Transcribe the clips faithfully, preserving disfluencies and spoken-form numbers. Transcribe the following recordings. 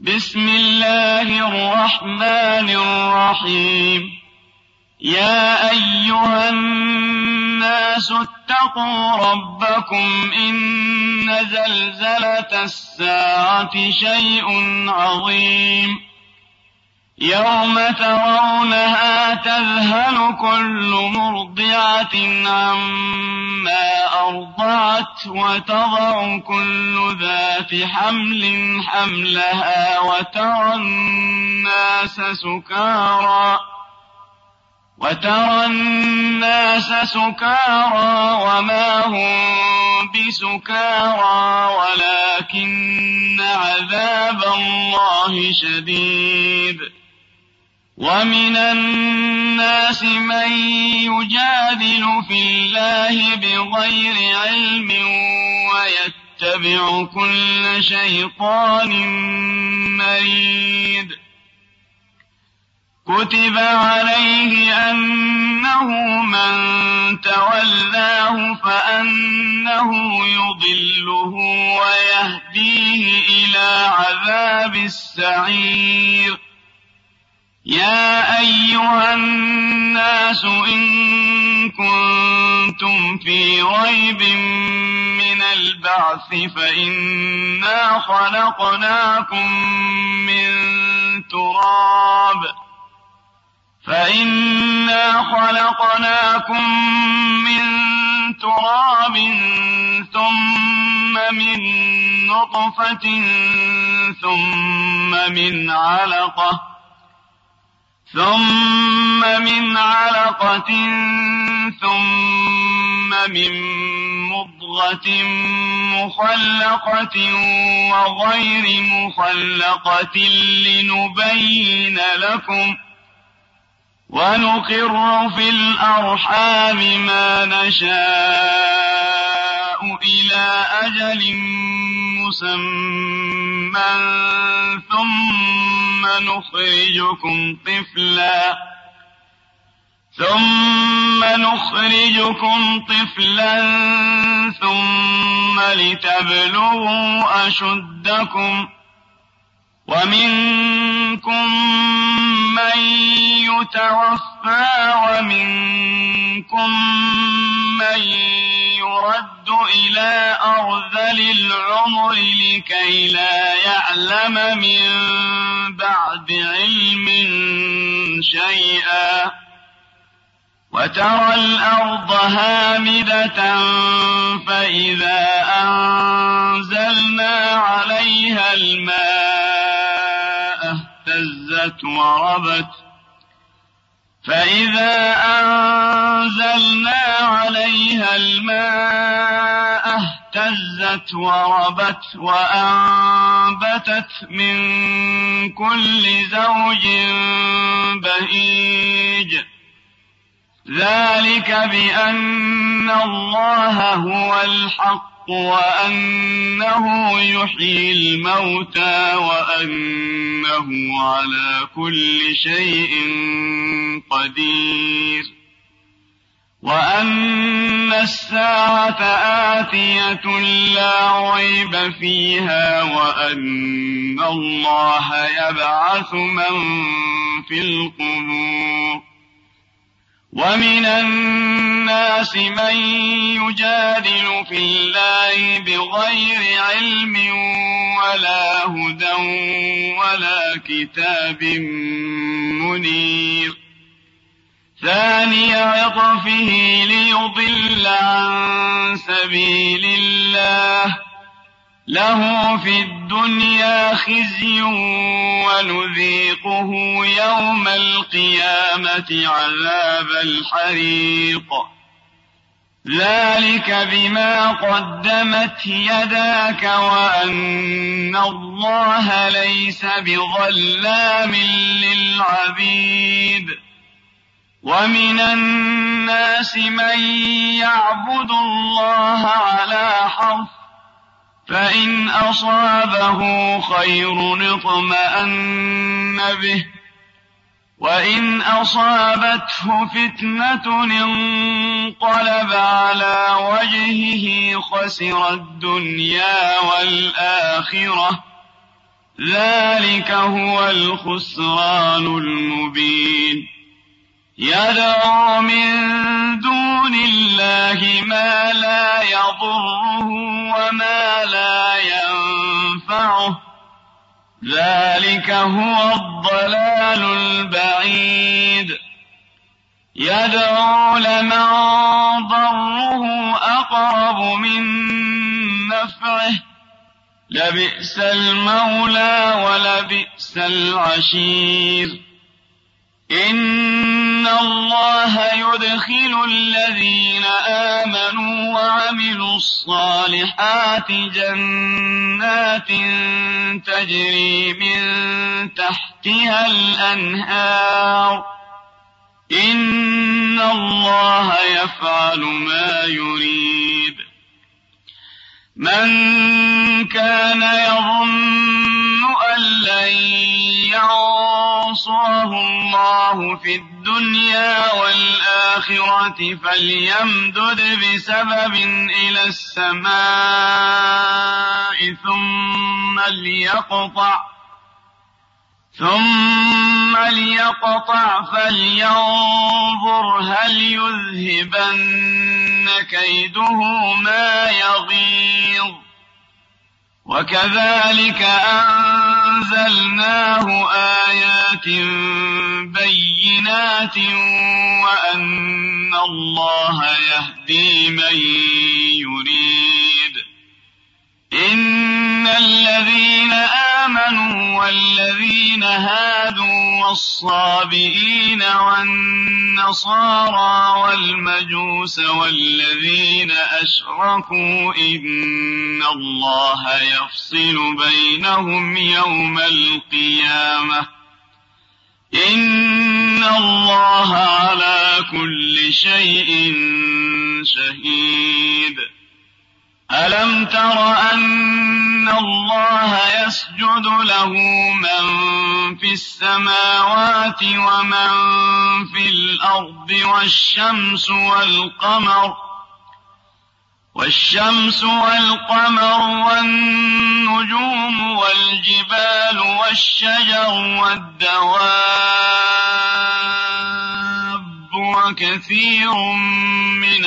بسم الله الرحمن الرحيم. يا أيها الناس اتقوا ربكم إن زلزلة الساعة شيء عظيم يوم ترونها تذهل كل مرضعة عما أرضعت وتضع كل ذات حمل حملها وترى الناس سكارى وترى الناس سكارى وما هم بسكارى ولكن عذاب الله شديد. ومن الناس من يجادل في الله بغير علم ويتبع كل شيطان مريد. كتب عليه أنه من تولاه فأنه يضله ويهديه إلى عذاب السعير. يا أيها الناس إن كنتم في ريب من البعث فإنا خلقناكم من تراب فإنا خلقناكم من تراب ثم من نطفة ثم من علقة ثم من علقة ثم من مضغة مخلقة وغير مخلقة لنبين لكم ونقر في الأرحام ما نشاء إلى أجل مسمى ثم نخرجكم طفلا ثم نخرجكم طفلا ثم لتبلغوا أشدكم ومنكم من يتوفى ومنكم من يرد إلى أرذل العمر لكي لا يعلم من بعد علم شيئا. وترى الأرض هامدة فإذا أنزلنا عليها الماء اهتزت وربت فإذا أنزلنا عليها الماء اهتزت وربت وأنبتت من كل زوج بهيج. ذلك بأن الله هو الحق وأنه يحيي الموتى وأنه على كل شيء قدير وأن الساعة آتية لا ريب فيها وأن الله يبعث من في القبور. ومن الناس من يجادل في الله بغير علم ولا هدى ولا كتاب منير. ثاني عطفه ليضل عن سبيل الله له في الدنيا خزي ونذيقه يوم القيامة عذاب الحريق. ذلك بما قدمت يداك وأن الله ليس بظلام للعبيد. ومن الناس من يعبد الله على حرف فإن أصابه خير اطمأن به وإن أصابته فتنة انقلب على وجهه خسر الدنيا والآخرة ذلك هو الخسران المبين يدعو من دون الله ما لا يضره وما لا ينفعه ذلك هو الضلال البعيد يدعو لمن ضره أقرب من نفعه لبئس المولى ولبئس العشير إن الله يدخل الذين آمنوا وعملوا الصالحات جنات تجري من تحتها الأنهار إن الله يفعل ما يريد من كان يظن أن لن ينصره الله في الدنيا والآخرة فليمدد بسبب إلى السماء ثم ليقطع ثم ليقطع فلينظر هل يذهبن كيده ما يغيظ وكذلك أنزلناه آيات بينات وأن الله يهدي من يريد إن الذين آمنوا والذين هادوا والصابئين والنصارى والمجوس والذين أشركوا إن الله يفصل بينهم يوم القيامة إن الله على كل شيء شهيد ألم تر أن الله يسجد له من في السماوات ومن في الأرض والشمس والقمر والشمس والقمر والنجوم والجبال والشجر والدواب وكثير من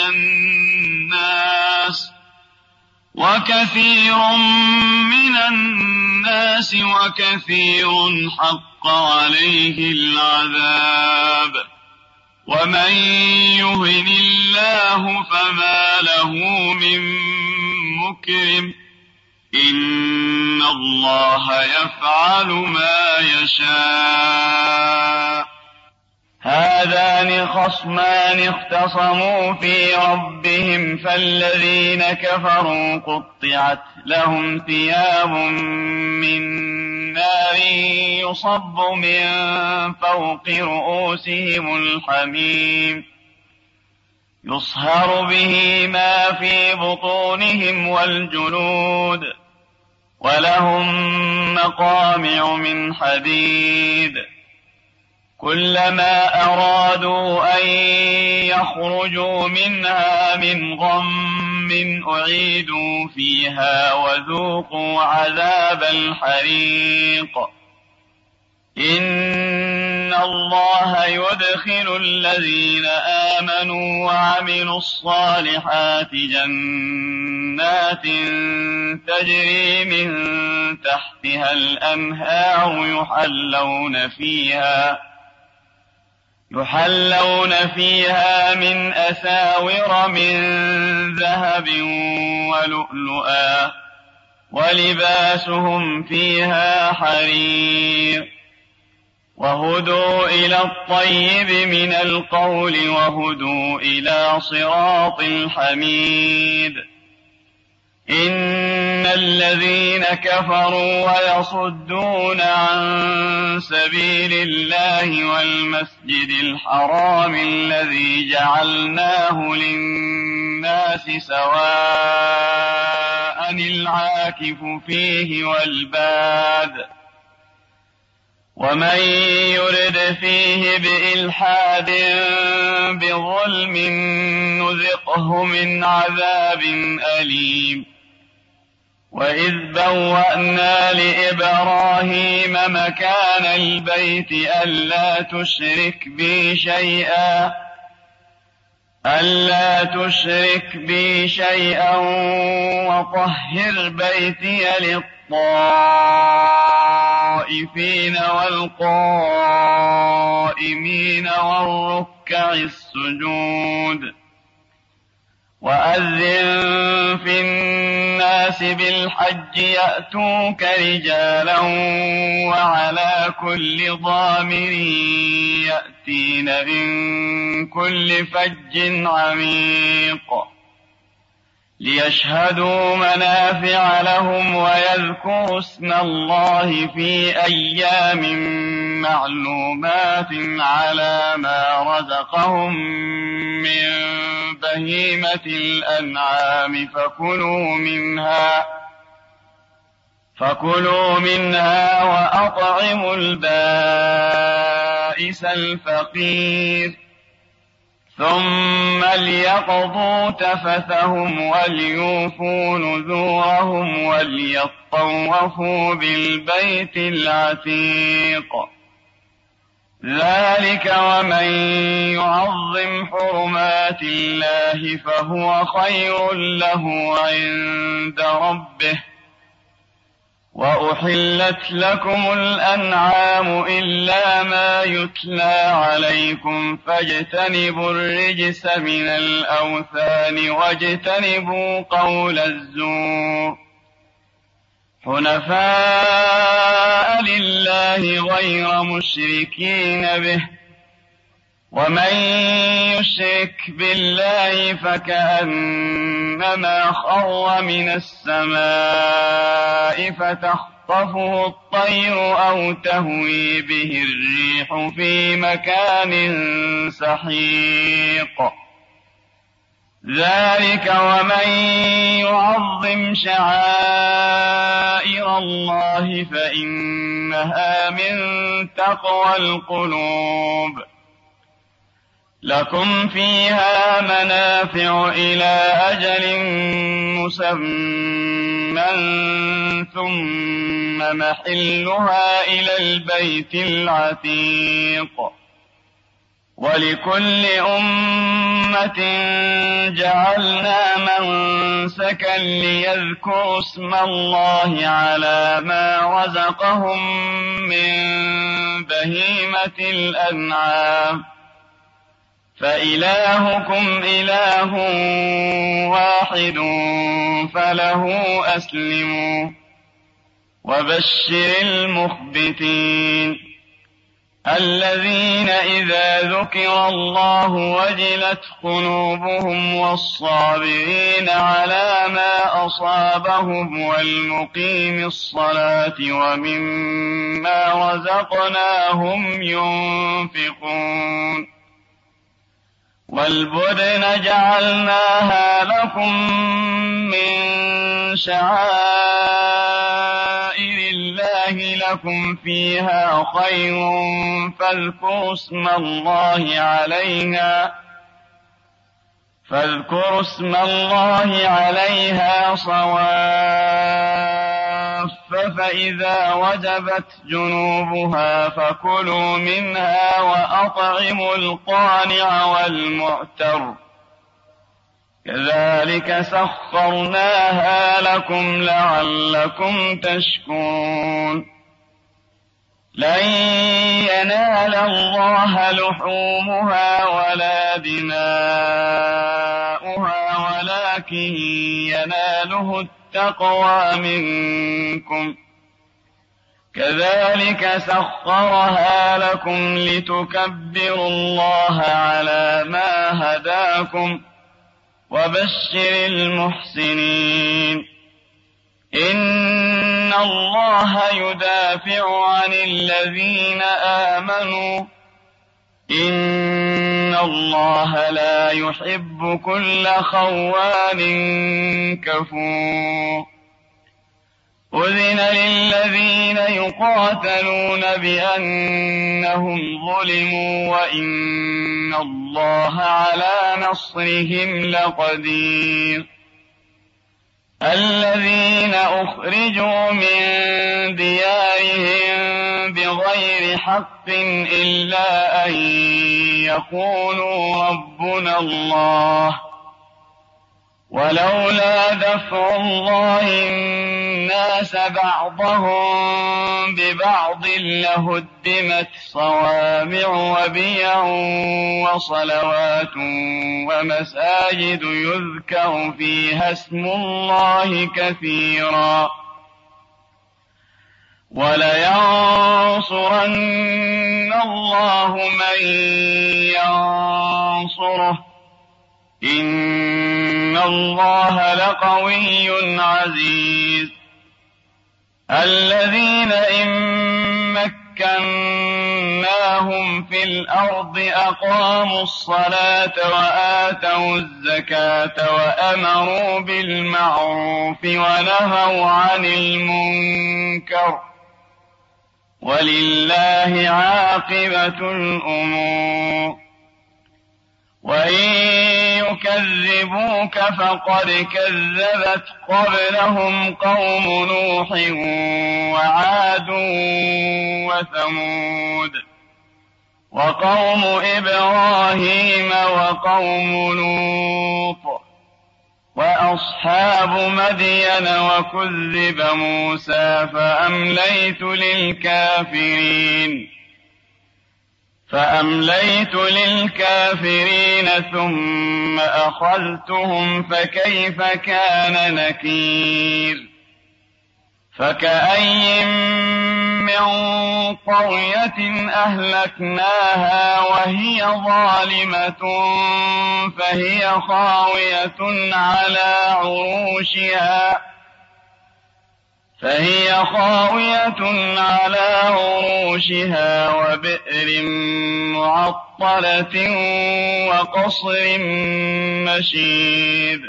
الناس وكثير من الناس وكثير حق عليه العذاب ومن يهن الله فما له من مكرم إن الله يفعل ما يشاء هذان خصمان اختصموا في ربهم فالذين كفروا قطعت لهم ثياب من نار يصب من فوق رؤوسهم الحميم يصهر به ما في بطونهم والجلود ولهم مقامع من حديد كلما أرادوا أن يخرجوا منها من غم أعيدوا فيها وذوقوا عذاب الحريق إن الله يدخل الذين آمنوا وعملوا الصالحات جنات تجري من تحتها الأنهار يحلون فيها يحلون فيها من أساور من ذهب ولؤلؤا ولباسهم فيها حرير وهدوا إلى الطيب من القول وهدوا إلى صراط الحميد إن الذين كفروا ويصدون عن سبيل الله والمسجد الحرام الذي جعلناه للناس سواء العاكف فيه والباد ومن يرد فيه بإلحاد بظلم نذقه من عذاب أليم وإذ بوأنا لإبراهيم مكان البيت ألا تشرك بي شيئا ألا تشرك بي شيئا وطهر بيتي للطائفين والقائمين والركع السجود وأذن في الناس بالحج يأتوك رجالا وعلى كل ضامر يأتين من كل فج عميق ليشهدوا منافع لهم ويذكروا اسم الله في أيام معلومات على ما رزقهم من بهيمة الأنعام فكلوا منها فكلوا منها وأطعموا البائس الفقير ثم ليقضوا تفثهم وليوفوا نذورهم وليطوفوا بالبيت العتيق ذلك ومن يعظم حرمات الله فهو خير له عند ربه وأحلت لكم الأنعام إلا ما يتلى عليكم فاجتنبوا الرجس من الأوثان واجتنبوا قول الزور حنفاء لله غير مشركين به ومن يشرك بالله فكأنما خر من السماء فتخطفه الطير أو تهوي به الريح في مكان سحيق ذلك ومن يعظم شعائر الله فإنها من تقوى القلوب لكم فيها منافع إلى أجل مسمى ثم محلها إلى البيت العتيق ولكل أمة جعلنا منسكا ليذكروا اسم الله على ما رزقهم من بهيمة الأنعام فإلهكم إله واحد فله أسلموا وبشر المخبتين الذين إذا ذكر الله وجلت قلوبهم والصابرين على ما أصابهم والمقيم الصلاة ومما رزقناهم ينفقون والبدن جعلناها لكم من شعائر الله لكم فيها خير فاذكروا اسم الله عليها فاذكروا اسم الله عليها صواف فإذا وجبت جنوبها فكلوا منها وأطعموا القانع والمعتر كذلك سخرناها لكم لعلكم تشكرون لن ينال الله لحومها ولا دماؤها ولكن يناله التقوى منكم كذلك سخرها لكم لتكبروا الله على ما هداكم وبشر المحسنين إن الله يدافع عن الذين آمنوا إن الله لا يحب كل خوان كفور أذن للذين يقاتلون بأنهم ظلموا وإن الله على نصرهم لقدير الذين أخرجوا من ديارهم بغير حق إلا أن يقولوا ربنا الله ولولا دفع الله الناس بعضهم ببعض لهدمت صوامع وبيع وصلوات ومساجد يذكر فيها اسم الله كثيرا ولينصرن الله من ينصره إن الله لقوي عزيز الذين إن مكناهم في الأرض أقاموا الصلاة وآتوا الزكاة وأمروا بالمعروف ونهوا عن المنكر ولله عاقبة الأمور وإن يكذبوك فقد كذبت قبلهم قوم نوح وعاد وثمود وقوم إبراهيم وقوم لوط وأصحاب مدين وكذب موسى فأمليت للكافرين فأمليت للكافرين ثم أخذتهم فكيف كان نكير فكأي من قرية أهلكناها وهي ظالمة فهي خاوية على عروشها فهي خاوية على عروشها وبئر معطلة وقصر مشيد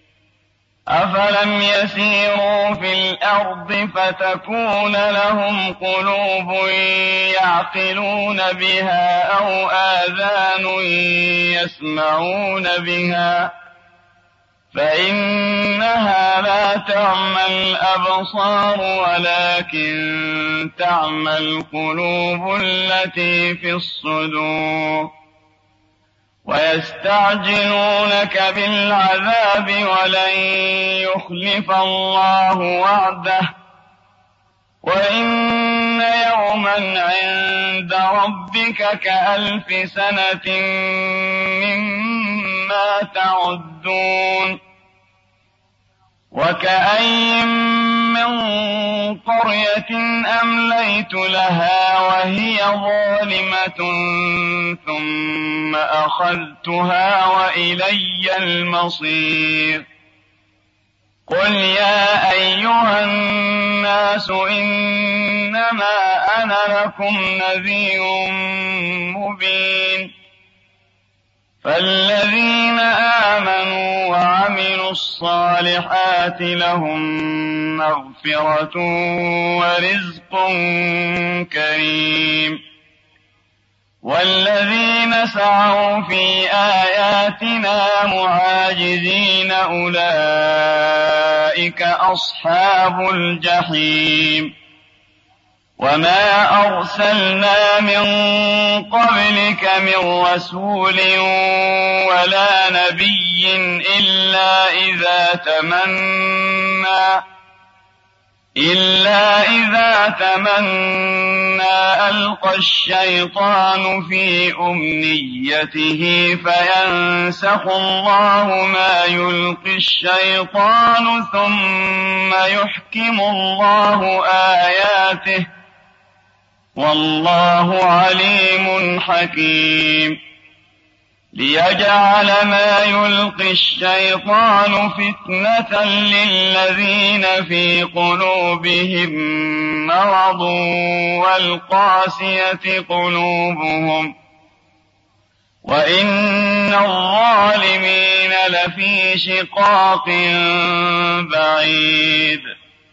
أفلم يسيروا في الأرض فتكون لهم قلوب يعقلون بها أو آذان يسمعون بها فإنها لا تعمى الأبصار ولكن تعمى القلوب التي في الصدور ويستعجلونك بالعذاب ولن يخلف الله وعده وإن يوما عند ربك كألف سنة مما تعدون وكأي من قرية أمليت لها وهي ظالمة ثم أخذتها وإلي المصير قل يا أيها الناس إنما أنا لكم نذير مبين فالذين آمنوا وعملوا الصالحات لهم مغفرة ورزق كريم والذين سعوا في آياتنا معاجزين أولئك أصحاب الجحيم وما أرسلنا من قبلك من رسول ولا نبي إلا إذا تمنى إلا إذا تمنى ألقى الشيطان في أمنيته فينسخ الله ما يلقي الشيطان ثم يحكم الله آياته والله عليم حكيم ليجعل ما يلقي الشيطان فتنة للذين في قلوبهم مرض والقاسية قلوبهم وإن الظالمين لفي شقاق بعيد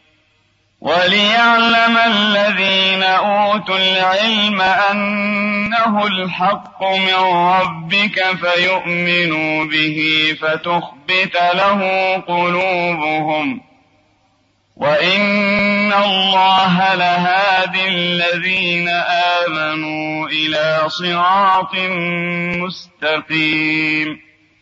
وليعلم الذين أوتوا العلم أنه الحق من ربك فيؤمنوا به فتخبت له قلوبهم وإن الله لهادي الذين آمنوا إلى صراط مستقيم.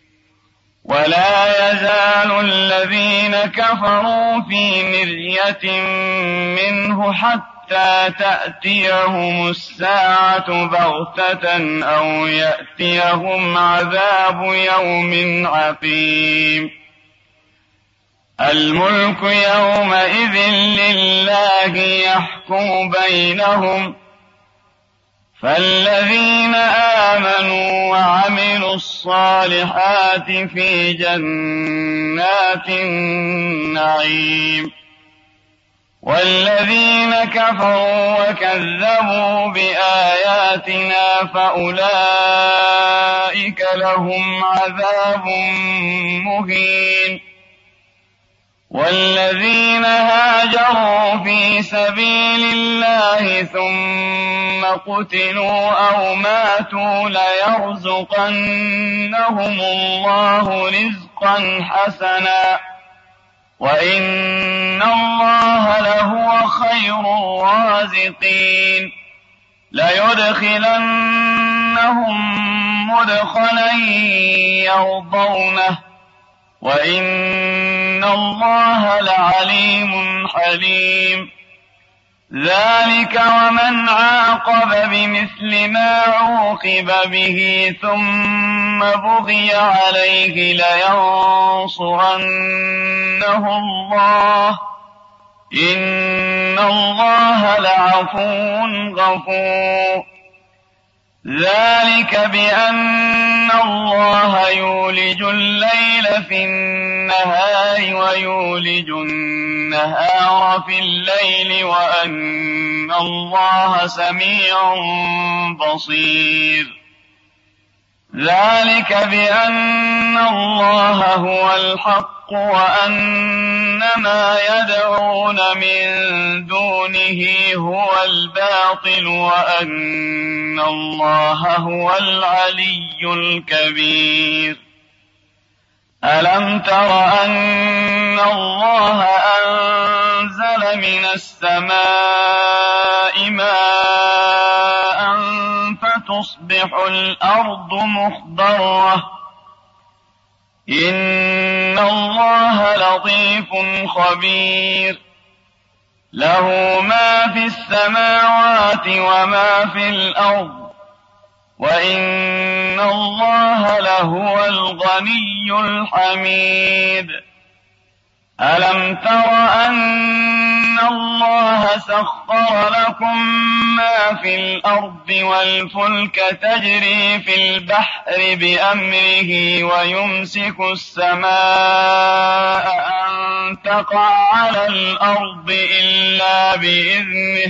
ولا يزال الذين كفروا في مرية منه حتى تأتيهم الساعة بغتة أو يأتيهم عذاب يوم عقيم. الملك يومئذ لله يحكم بينهم، فالذين آمنوا وعملوا الصالحات في جنات النعيم، والذين كفروا وكذبوا بآياتنا فأولئك لهم عذاب مهين. والذين هاجروا في سبيل الله ثم قتلوا أو ماتوا ليرزقنهم الله رزقا حسنا وإن الله لهو خير الرازقين. ليدخلنهم مدخلا يرضونه وإن الله لعليم حليم. ذلك ومن عاقب بمثل ما عوقب به ثم بغي عليه لينصرنه الله إن الله لعفو غفور. ذلك بأن الله يولج الليل في النهار ويولج النهار في الليل وأن الله سميع بصير. ذلك بأن الله هو الحق وأن ما يدعون من دونه هو الباطل وأن الله هو العلي الكبير. ألم تر أن الله أنزل من السماء ماء فتصبح الأرض مخضرة إن الله لطيف خبير. له ما في السماوات وما في الأرض وإن الله لهو الغني الحميد. ألم تر أن الله سخر لكم ما في الأرض والفلك تجري في البحر بأمره ويمسك السماء أن تقع على الأرض إلا بإذنه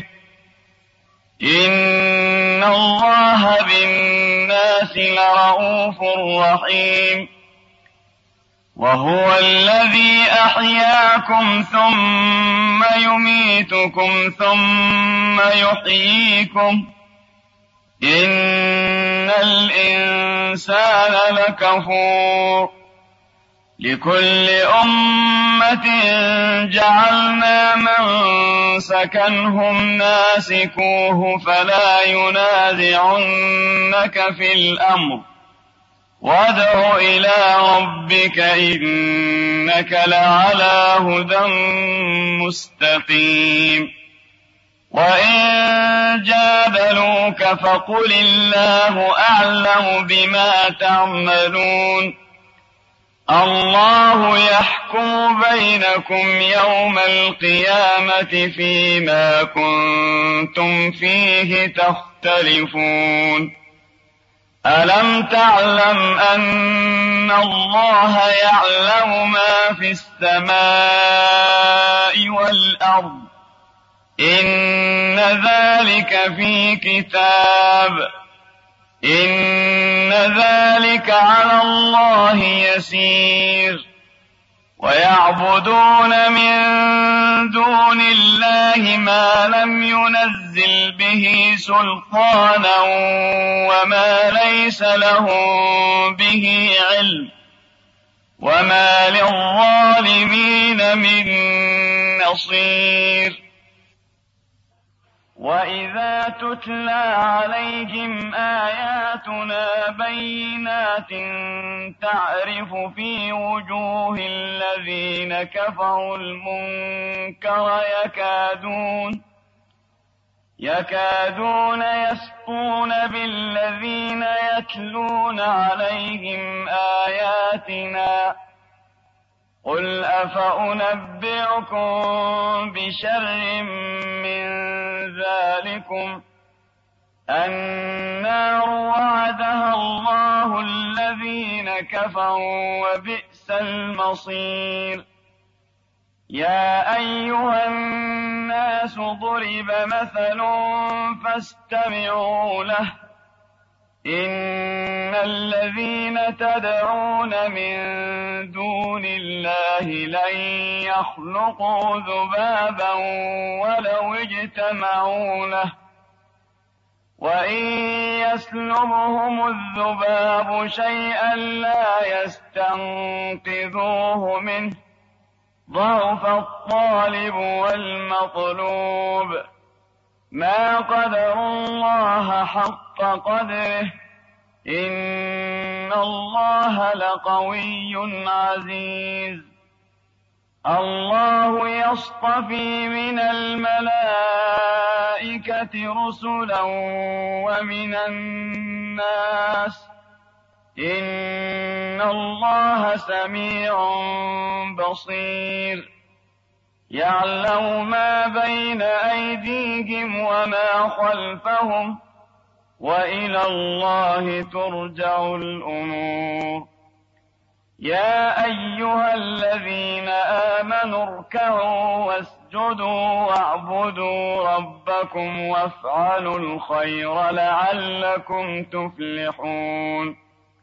إن الله بالناس لرءوف رحيم. وهو الذي أحياكم ثم يميتكم ثم يحييكم إن الإنسان لكفور. لكل أمة جعلنا منسكا هم ناسكوه فلا ينازعنك في الأمر وادع إلى ربك إنك لعلى هدى مستقيم. وإن جادلوك فقل الله أعلم بما تعملون الله يحكم بينكم يوم القيامة فيما كنتم فيه تختلفون. ألم تعلم أن الله يعلم ما في السماء والأرض إن ذلك في كتاب إن ذلك على الله يسير. ويعبدون من دون الله ما لم ينزل به سلطانا وما ليس لهم به علم وما للظالمين من يصير. وإذا تتلى عليهم آياتنا بينات تعرف في وجوه الذين كفروا المنكر يكادون يكادون يسطون بالذين يتلون عليهم آياتنا. قل أفأنبئكم بشر من ذلكم النار وعدها الله الذين كفروا وبئس المصير. يا أيها الناس ضرب مثل فاستمعوا له إن الذين تدعون من دون الله لن يخلقوا ذبابا ولو اجتمعوا له وإن يسلبهم الذباب شيئا لا يستنقذوه منه ضعف الطالب والمطلوب. ما قدروا الله حق قدره إن الله لقوي عزيز. الله يصطفي من الملائكة رسلا ومن الناس إن الله سميع بصير. يعلم ما بين أيديهم وما خلفهم وإلى الله ترجع الأمور. يا أيها الذين آمنوا اركعوا واسجدوا واعبدوا ربكم وافعلوا الخير لعلكم تفلحون.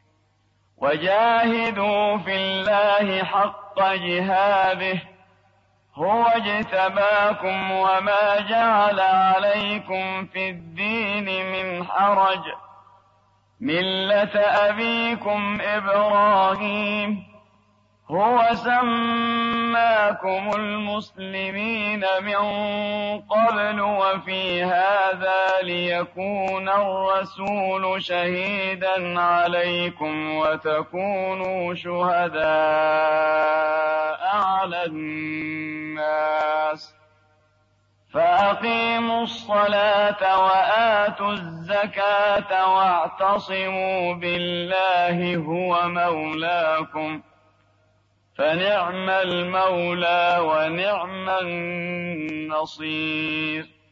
وجاهدوا في الله حق جهاده هو اجتباكم وما جعل عليكم في الدين من حرج ملة أبيكم إبراهيم هو سماكم المسلمين من قبل وفي هذا ليكون الرسول شهيدا عليكم وتكونوا شهداء على الناس. فأقيموا الصلاة وآتوا الزكاة واعتصموا بالله هو مولاكم فنعم المولى ونعم النصير.